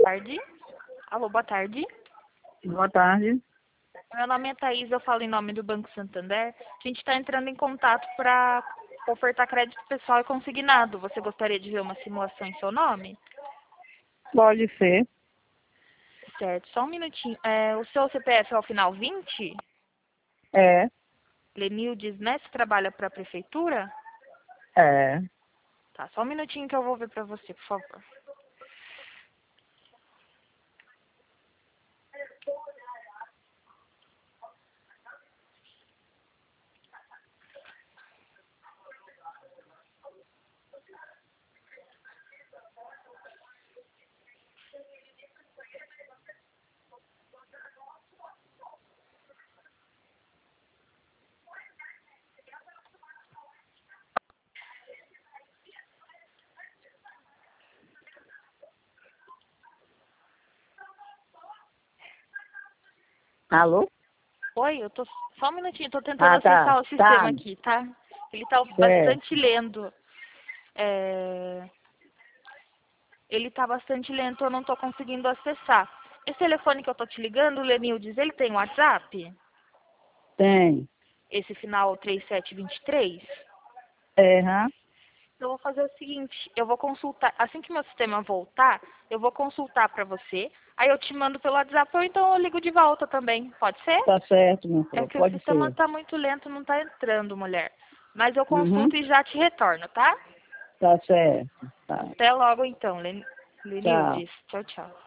tarde. Alô, boa tarde. Boa tarde. Meu nome é Thaís, eu falo em nome do Banco Santander. A gente está entrando em contato para ofertar crédito pessoal e consignado. Você gostaria de ver uma simulação em seu nome? Pode ser. Certo, só um minutinho. O seu CPF é o final 20? É. Lenildes, né? Você trabalha para a prefeitura? É. Tá, só um minutinho que eu vou ver para você, por favor. Alô? Oi, eu tô. Só um minutinho, tô tentando Tá. acessar o sistema Tá. aqui, tá? Ele tá Certo. bastante lento. Ele tá bastante lento, eu não tô conseguindo acessar. Esse telefone que eu tô te ligando, o Lenildes, ele tem WhatsApp? Tem. Esse final 3723? É, hã? Eu vou fazer o seguinte, eu vou consultar, assim que meu sistema voltar, eu vou consultar pra você, aí eu te mando pelo WhatsApp ou então eu ligo de volta também, pode ser? Tá certo, meu É filho. que o Pode sistema ser. tá muito lento, não tá entrando, mulher. Mas eu Uhum. consulto e já te retorno, tá? Tá certo. Tá. Até logo então, Tchau. Lenildes. Tchau, tchau.